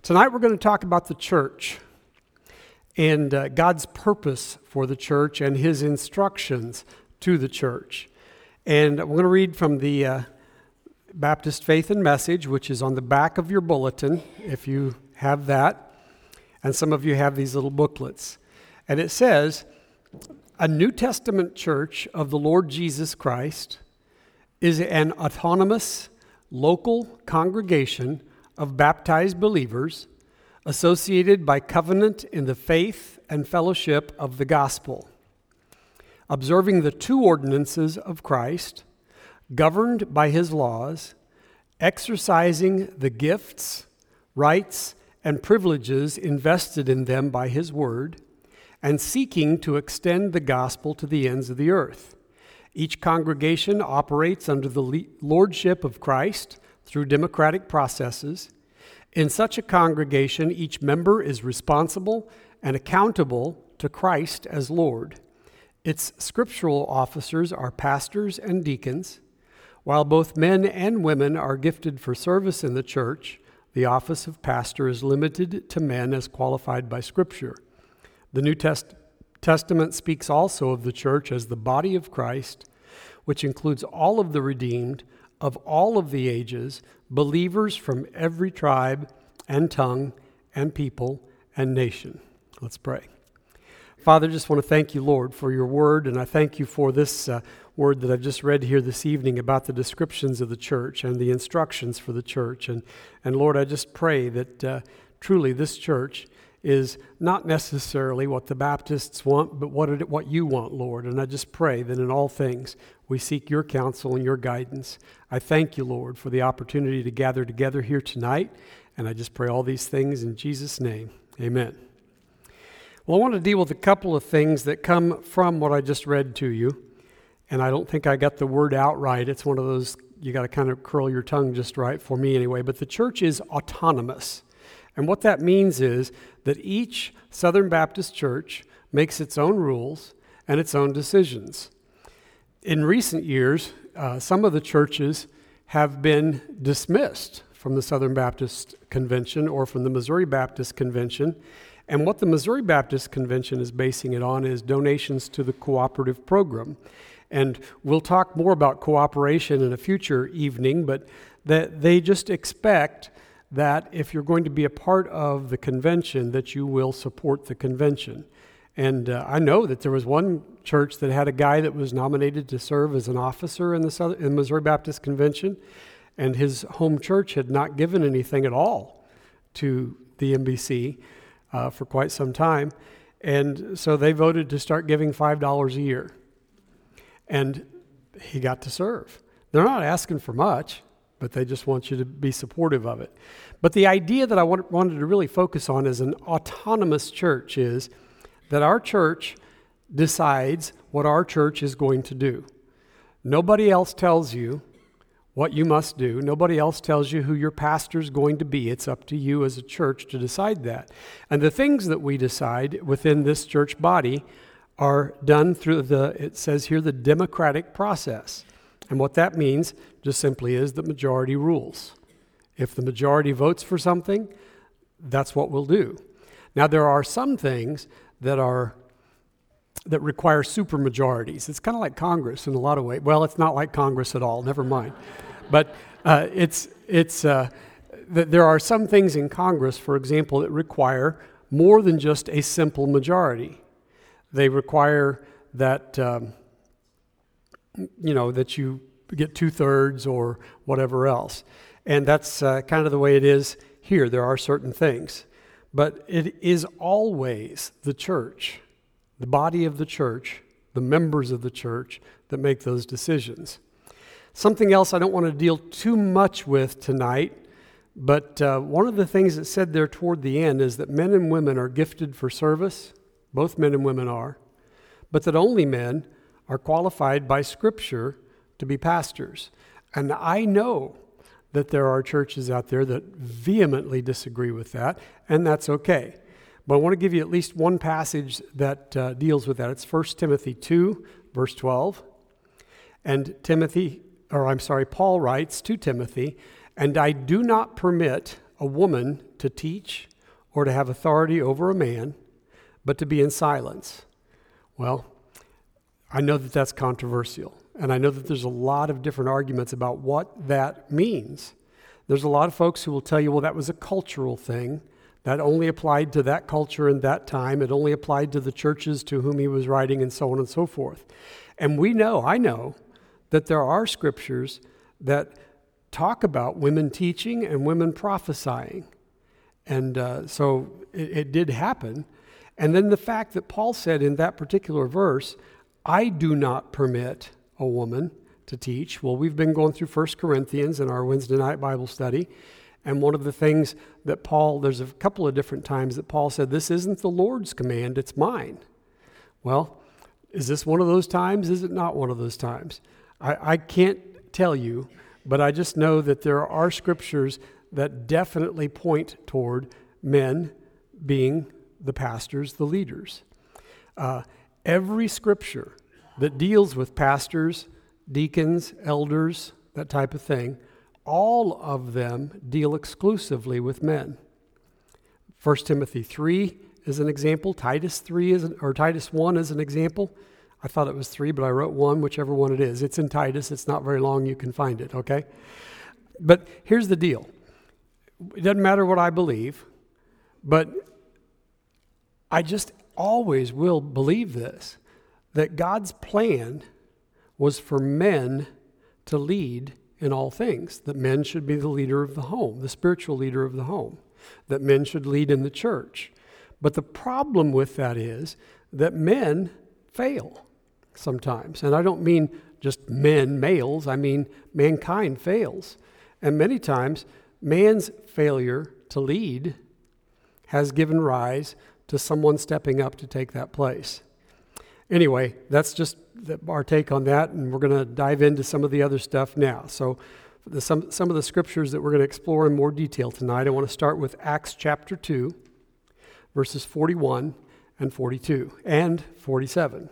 Tonight we're going to talk about the church and God's purpose for the church and his instructions to the church. And we're going to read from the Baptist Faith and Message, which is on the back of your bulletin, if you have that. And some of you have these little booklets. And it says, "A New Testament church of the Lord Jesus Christ is an autonomous, local congregation of baptized believers associated by covenant in the faith and fellowship of the gospel, observing the two ordinances of Christ, governed by his laws, exercising the gifts, rights, and privileges invested in them by his word, and seeking to extend the gospel to the ends of the earth. Each congregation operates under the lordship of Christ through democratic processes. In such a congregation, each member is responsible and accountable to Christ as Lord. Its scriptural officers are pastors and deacons. While both men and women are gifted for service in the church, the office of pastor is limited to men as qualified by Scripture. The New Testament speaks also of the church as the body of Christ, which includes all of the redeemed of all of the ages, believers from every tribe and tongue and people and nation." Let's pray. Father, just want to thank you, Lord, for your word, and I thank you for this word that I've just read here this evening about the descriptions of the church and the instructions for the church. And Lord, I just pray that truly this church is not necessarily what the Baptists want, but what you want, Lord. And I just pray that in all things we seek your counsel and your guidance. I thank you, Lord, for the opportunity to gather together here tonight. And I just pray all these things in Jesus' name. Amen. Well, I want to deal with a couple of things that come from what I just read to you. And I don't think I got the word out right. It's one of those, you got to kind of curl your tongue just right for me anyway. But the church is autonomous. And what that means is that each Southern Baptist church makes its own rules and its own decisions. In recent years, some of the churches have been dismissed from the Southern Baptist Convention or from the Missouri Baptist Convention. And what the Missouri Baptist Convention is basing it on is donations to the cooperative program. And we'll talk more about cooperation in a future evening, but that they just expect that if you're going to be a part of the convention, that you will support the convention. And I know that there was one church that had a guy that was nominated to serve as an officer in the Missouri Baptist Convention, and his home church had not given anything at all to the MBC for quite some time. And so they voted to start giving $5 a year. And he got to serve. They're not asking for much, but they just want you to be supportive of it. But the idea that I wanted to really focus on as an autonomous church is that our church decides what our church is going to do. Nobody else tells you what you must do. Nobody else tells you who your pastor's going to be. It's up to you as a church to decide that. And the things that we decide within this church body are done through it says here, the democratic process. And what that means just simply is that majority rules. If the majority votes for something, that's what we'll do. Now, there are some things that require supermajorities. It's kind of like Congress in a lot of ways. Well, it's not like Congress at all. Never mind. But there are some things in Congress, for example, that require more than just a simple majority. They require that that you get 2/3 or whatever else. And that's kind of the way it is here. There are certain things. But it is always the church, the body of the church, the members of the church that make those decisions. Something else I don't want to deal too much with tonight, but one of the things that's said there toward the end is that men and women are gifted for service. Both men and women are. But that only men are qualified by Scripture to be pastors. And I know that there are churches out there that vehemently disagree with that, and that's okay. But I want to give you at least one passage that deals with that. It's 1 Timothy 2, verse 12. And Paul writes to Timothy, "And I do not permit a woman to teach or to have authority over a man, but to be in silence. Well, I know that that's controversial, and I know that there's a lot of different arguments about what that means. There's a lot of folks who will tell you, well, that was a cultural thing. That only applied to that culture and that time. It only applied to the churches to whom he was writing, and so on and so forth. And I know, that there are scriptures that talk about women teaching and women prophesying. And so it did happen. And then the fact that Paul said in that particular verse, I do not permit a woman to teach. Well, we've been going through 1 Corinthians in our Wednesday night Bible study. And one of the things that there's a couple of different times that Paul said, this isn't the Lord's command, it's mine. Well, is this one of those times? Is it not one of those times? I can't tell you, but I just know that there are scriptures that definitely point toward men being the pastors, the leaders. Every scripture that deals with pastors, deacons, elders, that type of thing, all of them deal exclusively with men. 1 Timothy 3 is an example. Titus 1 is an example. I thought it was 3, but I wrote 1, whichever one it is. It's in Titus. It's not very long. You can find it, okay? But here's the deal. It doesn't matter what I believe, but I just always will believe this, that God's plan was for men to lead in all things, that men should be the leader of the home, the spiritual leader of the home, that men should lead in the church. But the problem with that is that men fail sometimes. And I don't mean just men, males, I mean mankind fails. And many times, man's failure to lead has given rise to someone stepping up to take that place. Anyway, that's just our take on that, and we're going to dive into some of the other stuff now. So some of the scriptures that we're going to explore in more detail tonight, I want to start with Acts chapter 2, verses 41 and 42 and 47.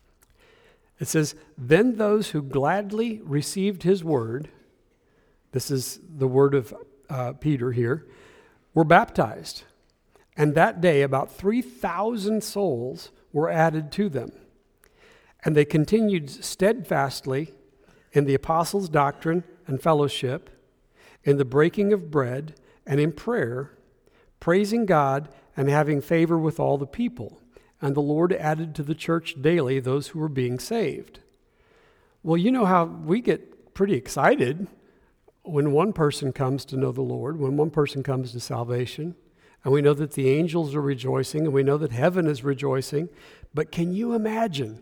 It says, then those who gladly received his word, this is the word of Peter here, were baptized. And that day about 3,000 souls were added to them. And they continued steadfastly in the apostles' doctrine and fellowship, in the breaking of bread and in prayer, praising God and having favor with all the people. And the Lord added to the church daily those who were being saved. Well, you know how we get pretty excited when one person comes to know the Lord, when one person comes to salvation, and we know that the angels are rejoicing, and we know that heaven is rejoicing. But can you imagine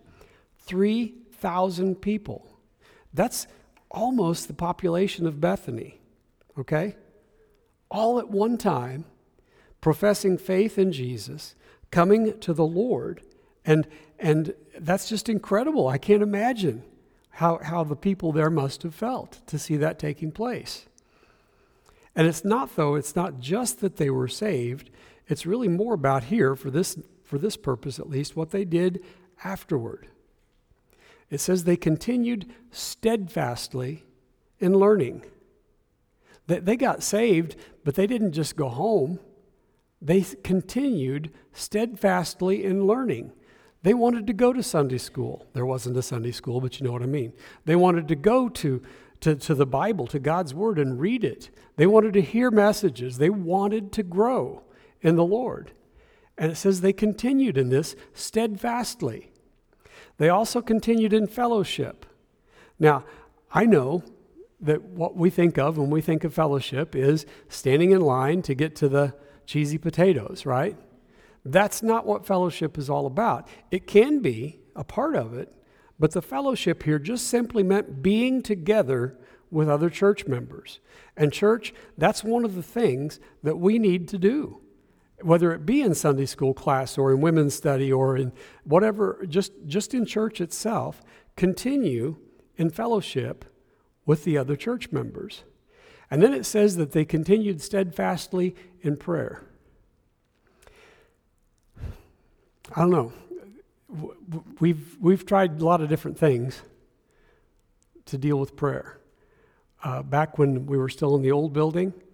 3,000 people? That's almost the population of Bethany, okay? All at one time, professing faith in Jesus, coming to the Lord, and that's just incredible. I can't imagine how the people there must have felt to see that taking place. And it's not just that they were saved. It's really more about here, for this purpose at least, what they did afterward. It says they continued steadfastly in learning. They got saved, but they didn't just go home. They continued steadfastly in learning. They wanted to go to Sunday school. There wasn't a Sunday school, but you know what I mean. They wanted to go to the Bible, to God's Word, and read it. They wanted to hear messages. They wanted to grow in the Lord. And it says they continued in this steadfastly. They also continued in fellowship. Now, I know that what we think of when we think of fellowship is standing in line to get to the cheesy potatoes, right? That's not what fellowship is all about. It can be a part of it, but the fellowship here just simply meant being together with other church members. And church, that's one of the things that we need to do. Whether it be in Sunday school class or in women's study or in whatever, just in church itself, continue in fellowship with the other church members. And then it says that they continued steadfastly in prayer. I don't know. We've tried a lot of different things to deal with prayer. Back when we were still in the old building,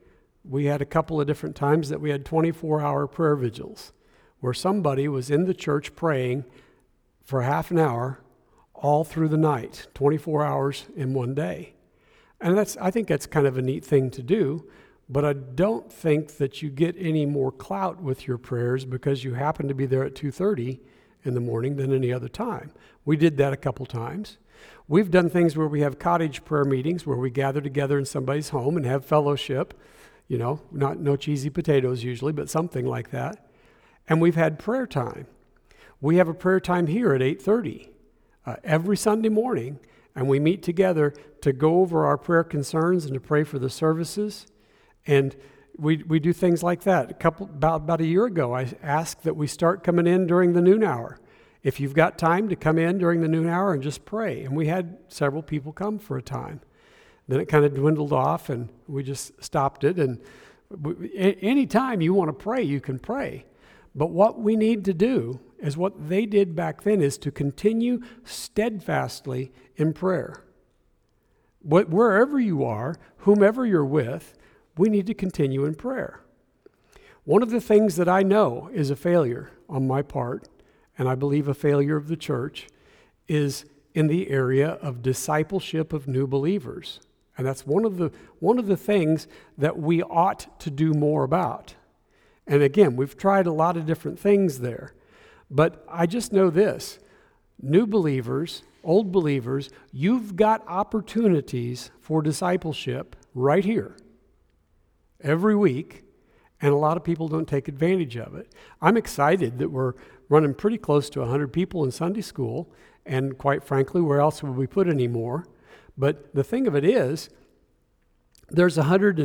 we had a couple of different times that we had 24-hour prayer vigils where somebody was in the church praying for half an hour all through the night, 24 hours in one day. And I think that's kind of a neat thing to do, but I don't think that you get any more clout with your prayers because you happen to be there at 2:30 in the morning than any other time. We did that a couple times. We've done things where we have cottage prayer meetings where we gather together in somebody's home and have fellowship, no cheesy potatoes usually, but something like that. And we've had prayer time. We have a prayer time here at 8:30 every Sunday morning, and we meet together to go over our prayer concerns and to pray for the services. And we do things like that. About a year ago, I asked that we start coming in during the noon hour. If you've got time to come in during the noon hour and just pray. And we had several people come for a time. Then it kind of dwindled off and we just stopped it. And anytime you want to pray, you can pray. But what we need to do is what they did back then is to continue steadfastly in prayer. Wherever you are, whomever you're with, we need to continue in prayer. One of the things that I know is a failure on my part, and I believe a failure of the church, is in the area of discipleship of new believers. And that's one of the things that we ought to do more about. And again, we've tried a lot of different things there. But I just know this, new believers, old believers, you've got opportunities for discipleship right here every week, and a lot of people don't take advantage of it. I'm excited that we're running pretty close to 100 people in Sunday school, and quite frankly, where else would we put any more? But the thing of it is, there's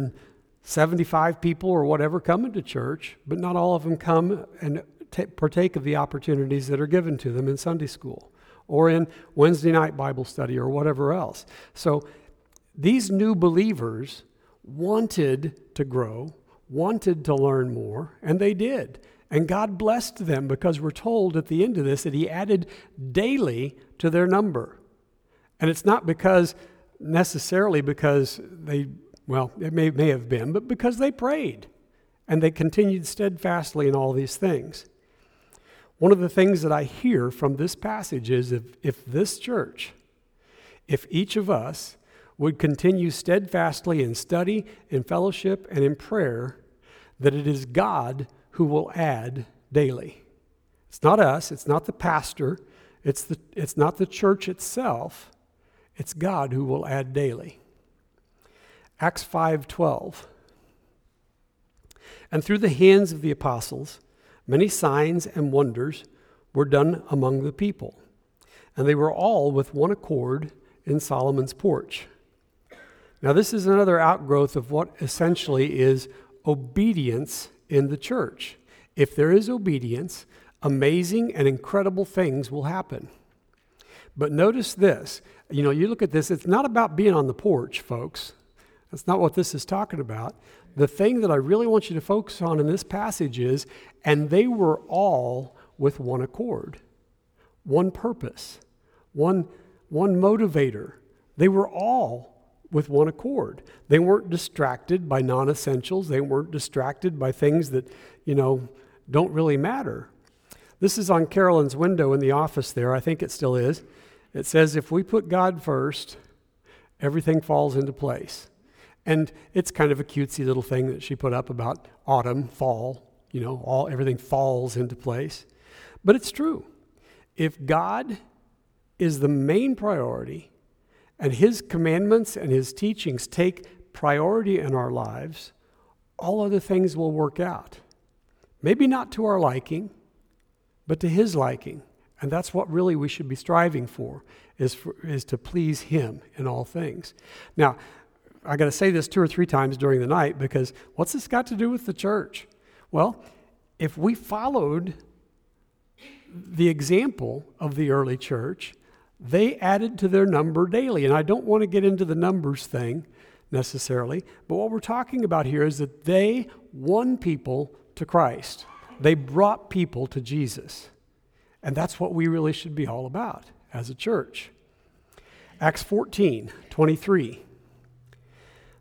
175 people or whatever coming to church, but not all of them come and partake of the opportunities that are given to them in Sunday school or in Wednesday night Bible study or whatever else. So these new believers wanted to grow, wanted to learn more, and they did. And God blessed them because we're told at the end of this that He added daily to their number. And it's not necessarily because it may have been, but because they prayed and they continued steadfastly in all these things. One of the things that I hear from this passage is if this church, if each of us would continue steadfastly in study, in fellowship, and in prayer, that it is God who will add daily. It's not us, it's not the pastor, it's not the church itself, it's God who will add daily. Acts 5:12. And through the hands of the apostles, many signs and wonders were done among the people, and they were all with one accord in Solomon's porch. Now, this is another outgrowth of what essentially is obedience in the church. If there is obedience, amazing and incredible things will happen. But notice this. You look at this, it's not about being on the porch, folks. That's not what this is talking about. The thing that I really want you to focus on in this passage is, and they were all with one accord, one purpose, one motivator. They were all with one accord. They weren't distracted by non-essentials. They weren't distracted by things that, don't really matter. This is on Carolyn's window in the office there. I think it still is. It says, if we put God first, everything falls into place. And it's kind of a cutesy little thing that she put up about autumn, fall, everything falls into place. But it's true. If God is the main priority, and His commandments and His teachings take priority in our lives, all other things will work out. Maybe not to our liking, but to His liking. And that's what really we should be striving for, is to please Him in all things. Now, I got to say this 2 or 3 times during the night because what's this got to do with the church? Well, if we followed the example of the early church, they added to their number daily. And I don't want to get into the numbers thing necessarily, but what we're talking about here is that they won people to Christ. They brought people to Jesus. And that's what we really should be all about as a church. Acts 14:23.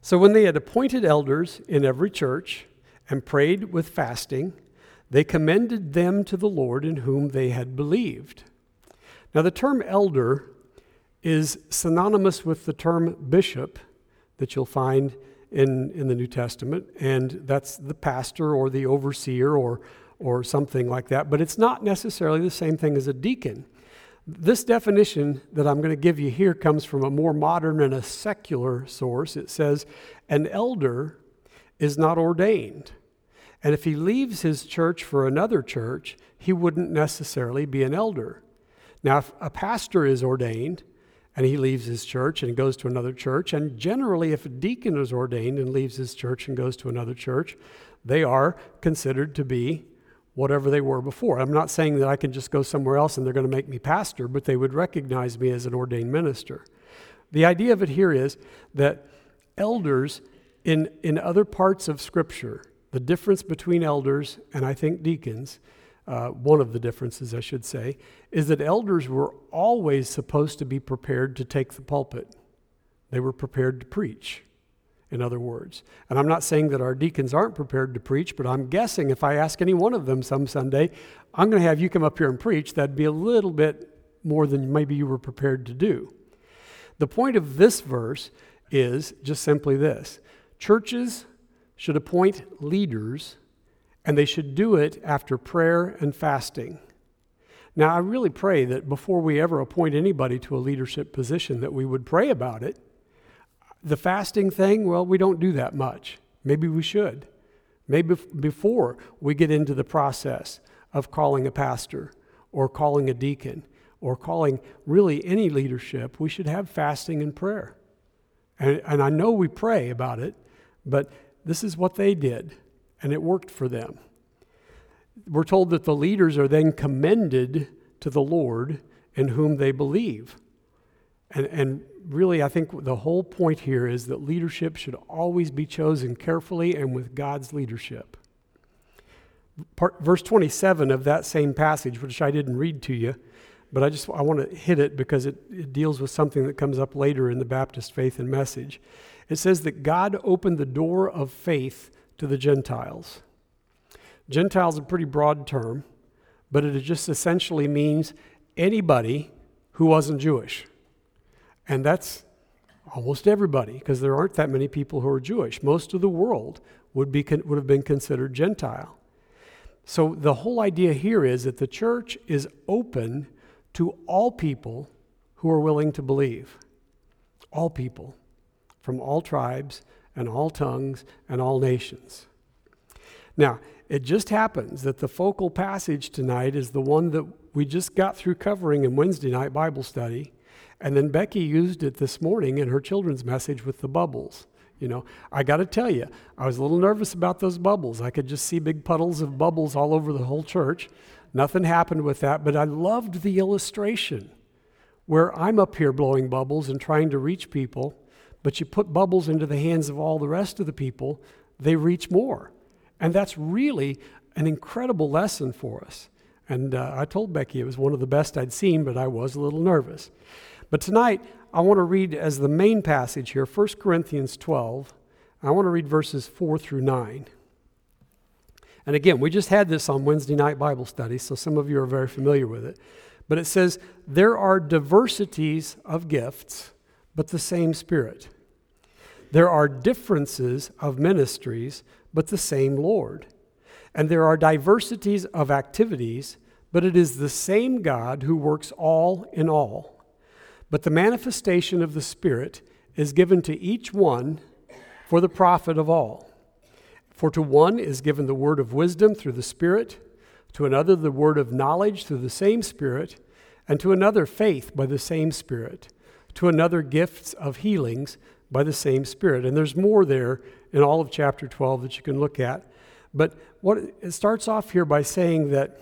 So when they had appointed elders in every church and prayed with fasting, they commended them to the Lord in whom they had believed. Now the term elder is synonymous with the term bishop that you'll find in the New Testament, and that's the pastor or the overseer or something like that, but it's not necessarily the same thing as a deacon. This definition that I'm going to give you here comes from a more modern and a secular source. It says, an elder is not ordained. And if he leaves his church for another church, he wouldn't necessarily be an elder. Now, if a pastor is ordained and he leaves his church and goes to another church, and generally if a deacon is ordained and leaves his church and goes to another church, they are considered to be whatever they were before. I'm not saying that I can just go somewhere else and they're going to make me pastor, but they would recognize me as an ordained minister. The idea of it here is that elders in other parts of Scripture, the difference between elders and I think deacons, one of the differences I should say, is that elders were always supposed to be prepared to take the pulpit. They were prepared to preach, in other words. And I'm not saying that our deacons aren't prepared to preach, but I'm guessing if I ask any one of them some Sunday, I'm going to have you come up here and preach, that'd be a little bit more than maybe you were prepared to do. The point of this verse is just simply this. Churches should appoint leaders, and they should do it after prayer and fasting. Now, I really pray that before we ever appoint anybody to a leadership position that we would pray about it. The fasting thing, well, we don't do that much. Maybe we should. Maybe before we get into the process of calling a pastor or calling a deacon or calling really any leadership, we should have fasting and prayer. And I know we pray about it, but this is what they did, and it worked for them. We're told that the leaders are then commended to the Lord in whom they believe. And really, I think the whole point here is that leadership should always be chosen carefully and with God's leadership. Verse 27 of that same passage, which I didn't read to you, but I want to hit it because it deals with something that comes up later in the Baptist Faith and Message. It says that God opened the door of faith to the Gentiles. Gentiles is a pretty broad term, but it just essentially means anybody who wasn't Jewish. And that's almost everybody, because there aren't that many people who are Jewish. Most of the world would have been considered Gentile. So the whole idea here is that the church is open to all people who are willing to believe. All people, from all tribes and all tongues and all nations. Now, it just happens that the focal passage tonight is the one that we just got through covering in Wednesday night Bible study. And then Becky used it this morning in her children's message with the bubbles. You know, I got to tell you, I was a little nervous about those bubbles. I could just see big puddles of bubbles all over the whole church. Nothing happened with that, but I loved the illustration where I'm up here blowing bubbles and trying to reach people, but you put bubbles into the hands of all the rest of the people, they reach more. And that's really an incredible lesson for us. And I told Becky it was one of the best I'd seen, but I was a little nervous. But tonight, I want to read as the main passage here, 1 Corinthians 12. I want to read verses 4 through 9. And again, we just had this on Wednesday night Bible study, so some of you are very familiar with it. But it says, there are diversities of gifts, but the same Spirit. There are differences of ministries, but the same Lord. And there are diversities of activities, but it is the same God who works all in all. But the manifestation of the Spirit is given to each one for the profit of all. For to one is given the word of wisdom through the Spirit, to another the word of knowledge through the same Spirit, and to another faith by the same Spirit, to another gifts of healings by the same Spirit. And there's more there in all of chapter 12 that you can look at. But it starts off here by saying that,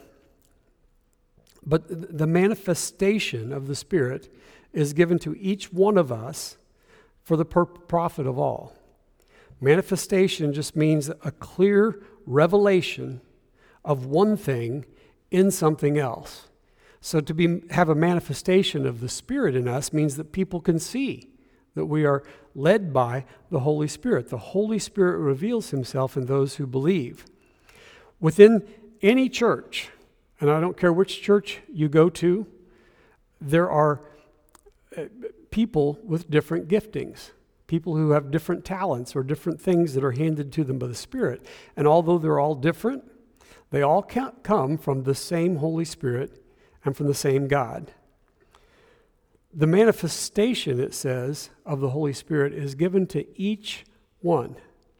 but the manifestation of the Spirit is given to each one of us for the profit of all. Manifestation just means a clear revelation of one thing in something else. So to have a manifestation of the Spirit in us means that people can see that we are led by the Holy Spirit. The Holy Spirit reveals himself in those who believe. Within any church, and I don't care which church you go to, there are people with different giftings, people who have different talents or different things that are handed to them by the Spirit. And although they're all different, they all come from the same Holy Spirit and from the same God. The manifestation, it says, of the Holy Spirit is given to each one.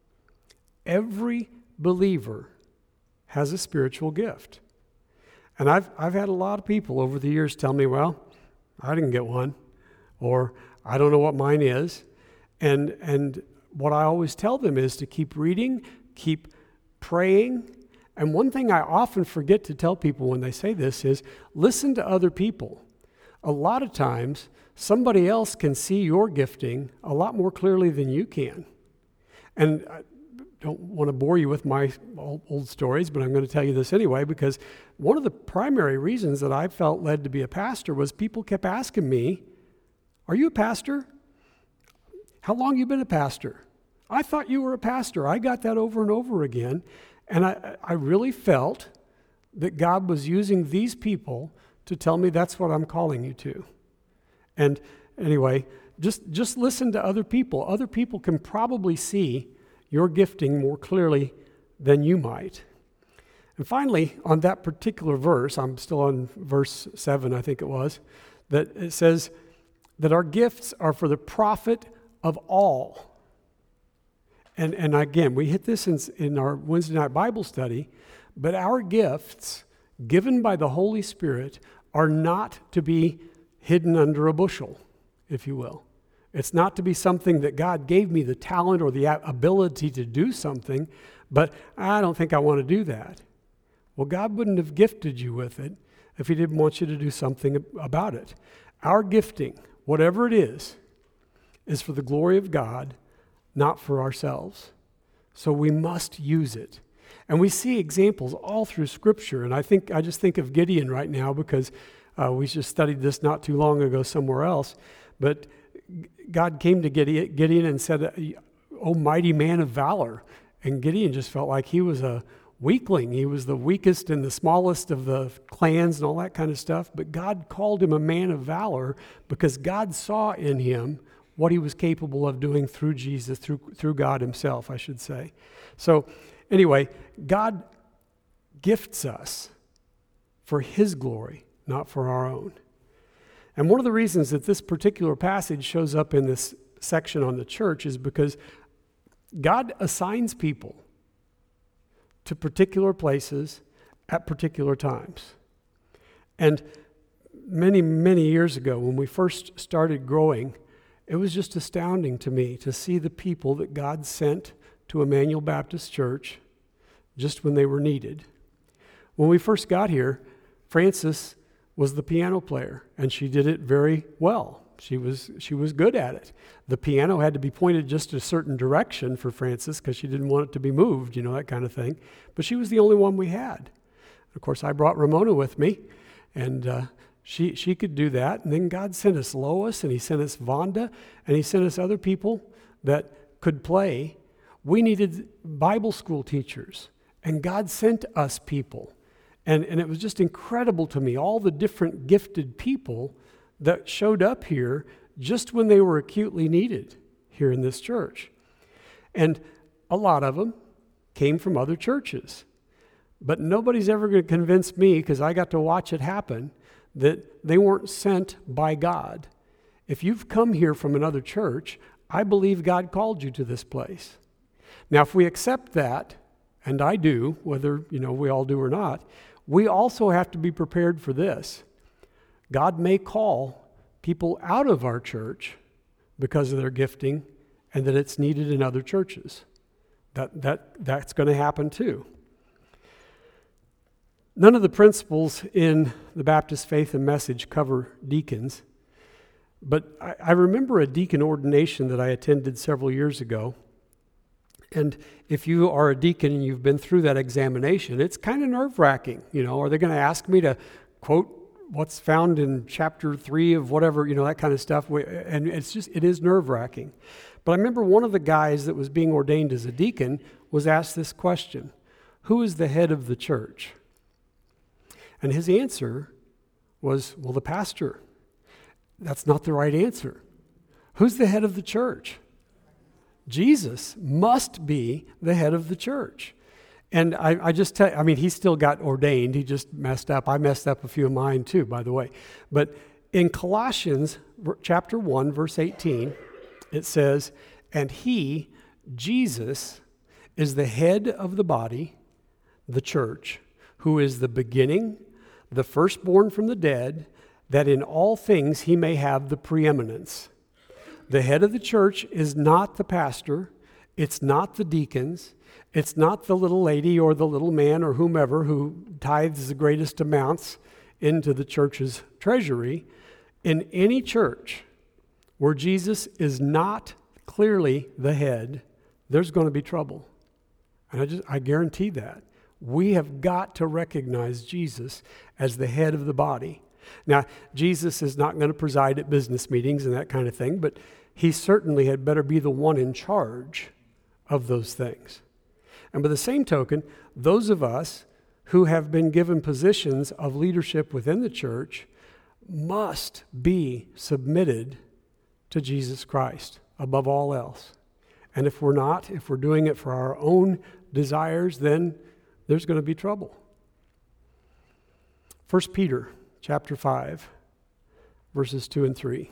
Every believer has a spiritual gift. And I've had a lot of people over the years tell me, well, I didn't get one, or I don't know what mine is. And what I always tell them is to keep reading, keep praying. And one thing I often forget to tell people when they say this is listen to other people. A lot of times, somebody else can see your gifting a lot more clearly than you can. And I don't want to bore you with my old stories, but I'm going to tell you this anyway, because one of the primary reasons that I felt led to be a pastor was people kept asking me, "Are you a pastor? How long have you been a pastor? I thought you were a pastor." I got that over and over again. And I really felt that God was using these people to tell me that's what I'm calling you to. And anyway, just listen to other people. Other people can probably see your gifting more clearly than you might. And finally, on that particular verse, I'm still on verse 7, I think it was, that it says that our gifts are for the profit of all. And again, we hit this in our Wednesday night Bible study, but our gifts given by the Holy Spirit are not to be hidden under a bushel, if you will. It's not to be something that God gave me the talent or the ability to do something, but I don't think I want to do that. Well, God wouldn't have gifted you with it if he didn't want you to do something about it. Our gifting, whatever it is for the glory of God, not for ourselves. So we must use it. And we see examples all through Scripture. And I just think of Gideon right now because we just studied this not too long ago somewhere else. But God came to Gideon and said, "O mighty man of valor." And Gideon just felt like he was a weakling. He was the weakest and the smallest of the clans and all that kind of stuff. But God called him a man of valor because God saw in him what he was capable of doing through Jesus, through God himself, I should say. So anyway, God gifts us for his glory, not for our own. And one of the reasons that this particular passage shows up in this section on the church is because God assigns people to particular places at particular times. And many, many years ago, when we first started growing, it was just astounding to me to see the people that God sent to Emmanuel Baptist Church just when they were needed. When we first got here, Frances was the piano player, and she did it very well. She was good at it. The piano had to be pointed just a certain direction for Frances because she didn't want it to be moved, that kind of thing. But she was the only one we had. Of course, I brought Ramona with me, and she could do that. And then God sent us Lois, and he sent us Vonda, and he sent us other people that could play. We needed Bible school teachers, and God sent us people. And it was just incredible to me, all the different gifted people that showed up here just when they were acutely needed here in this church. And a lot of them came from other churches. But nobody's ever going to convince me, because I got to watch it happen, that they weren't sent by God. If you've come here from another church, I believe God called you to this place. Now, if we accept that, and I do, whether we all do or not, we also have to be prepared for this. God may call people out of our church because of their gifting and that it's needed in other churches. That's going to happen too. None of the principles in the Baptist Faith and Message cover deacons, but I remember a deacon ordination that I attended several years ago. And if you are a deacon and you've been through that examination, it's kind of nerve-wracking. Are they going to ask me to quote what's found in chapter 3 of whatever, that kind of stuff. And it is nerve-wracking. But I remember one of the guys that was being ordained as a deacon was asked this question: who is the head of the church? And his answer was, well, the pastor. That's not the right answer. Who's the head of the church? Jesus must be the head of the church. And I just tell you, he still got ordained. He just messed up. I messed up a few of mine too, by the way. But in Colossians chapter 1, verse 18, it says, and he, Jesus, is the head of the body, the church, who is the beginning, the firstborn from the dead, that in all things he may have the preeminence. The head of the church is not the pastor. It's not the deacons. It's not the little lady or the little man or whomever who tithes the greatest amounts into the church's treasury. In any church where Jesus is not clearly the head, there's going to be trouble. And I guarantee that. We have got to recognize Jesus as the head of the body. Now, Jesus is not going to preside at business meetings and that kind of thing, but he certainly had better be the one in charge of those things. And by the same token, those of us who have been given positions of leadership within the church must be submitted to Jesus Christ above all else. And if we're not, if we're doing it for our own desires, then there's going to be trouble. 1 Peter chapter 5, verses 2 and 3.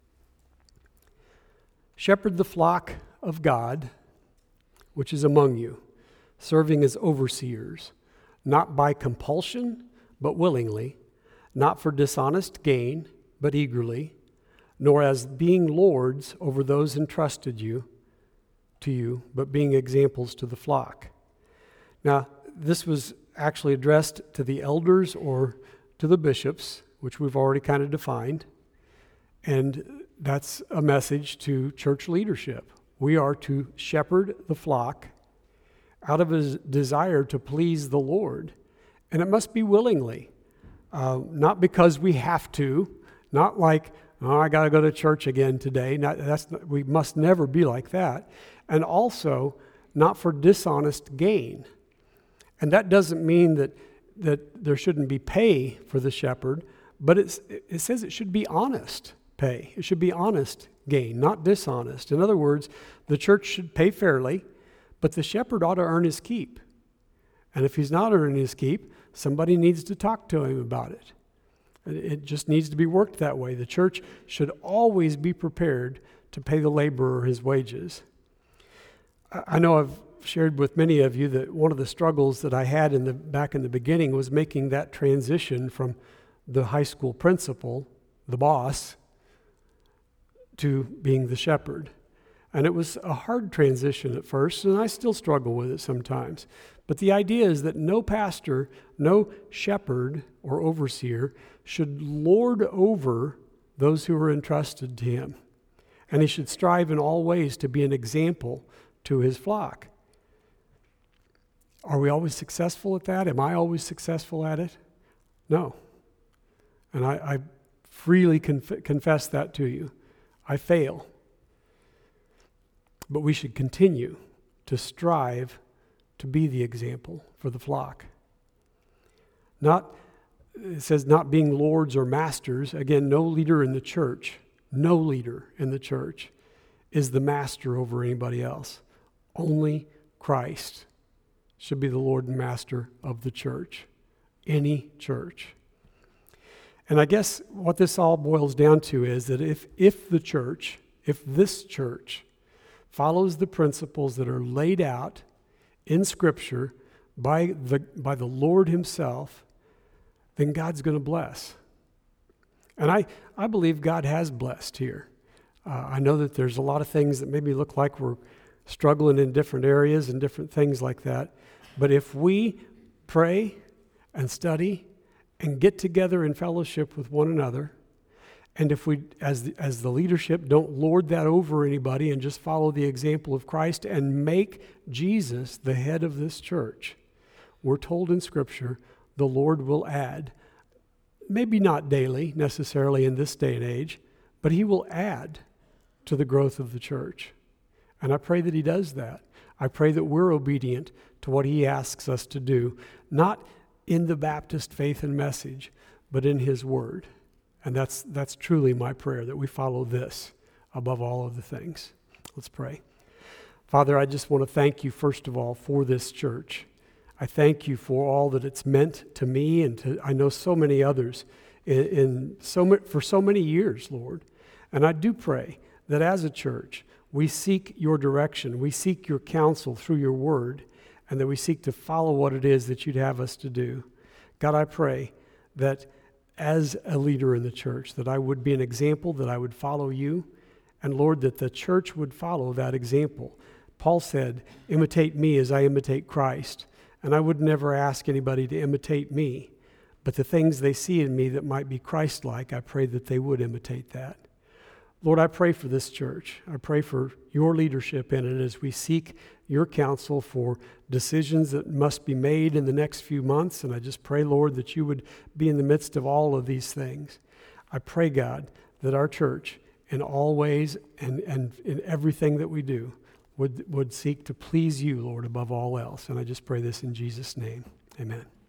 Shepherd the flock of God, which is among you, serving as overseers, not by compulsion, but willingly, not for dishonest gain, but eagerly, nor as being lords over those entrusted to you, but being examples to the flock. Now, this was actually addressed to the elders or to the bishops, which we've already kind of defined, and that's a message to church leadership. We are to shepherd the flock out of a desire to please the Lord, and it must be willingly, not because we have to, not like, oh, I got to go to church again today. We must never be like that, and also not for dishonest gain. And that doesn't mean that there shouldn't be pay for the shepherd, but it says it should be honest pay. It should be honest gain, not dishonest. In other words, the church should pay fairly, but the shepherd ought to earn his keep. And if he's not earning his keep, somebody needs to talk to him about it. It just needs to be worked that way. The church should always be prepared to pay the laborer his wages. I know I've shared with many of you that one of the struggles that I had back in the beginning was making that transition from the high school principal, the boss, to being the shepherd. And it was a hard transition at first, and I still struggle with it sometimes. But the idea is that no pastor, no shepherd or overseer should lord over those who are entrusted to him. And he should strive in all ways to be an example to his flock. Are we always successful at that? Am I always successful at it? No. And I freely confess that to you. I fail. But we should continue to strive to be the example for the flock. It says not being lords or masters. Again, no leader in the church is the master over anybody else. Only Christ should be the Lord and master of the church, any church. And I guess what this all boils down to is that if this church follows the principles that are laid out in Scripture by the Lord himself, then God's going to bless. And I believe God has blessed here. I know that there's a lot of things that maybe look like we're struggling in different areas and different things like that. But if we pray and study and get together in fellowship with one another, and if we, as the leadership, don't lord that over anybody and just follow the example of Christ and make Jesus the head of this church, we're told in Scripture, the Lord will add maybe not daily necessarily in this day and age, but he will add to the growth of the church. And I pray that he does that. I pray that we're obedient to what he asks us to do, not in the Baptist faith and message, but in his word. And that's truly my prayer, that we follow this above all of the things. Let's pray. Father, I just want to thank you, first of all, for this church. I thank you for all that it's meant to me and to, I know, so many others for so many years, Lord. And I do pray that as a church, we seek your direction, we seek your counsel through your word, and that we seek to follow what it is that you'd have us to do. God, I pray that as a leader in the church, that I would be an example, that I would follow you, and Lord, that the church would follow that example. Paul said, imitate me as I imitate Christ. And I would never ask anybody to imitate me, but the things they see in me that might be Christ-like, I pray that they would imitate that. Lord, I pray for this church. I pray for your leadership in it as we seek your counsel for decisions that must be made in the next few months. And I just pray, Lord, that you would be in the midst of all of these things. I pray, God, that our church in all ways and in everything that we do would seek to please you, Lord, above all else. And I just pray this in Jesus' name. Amen.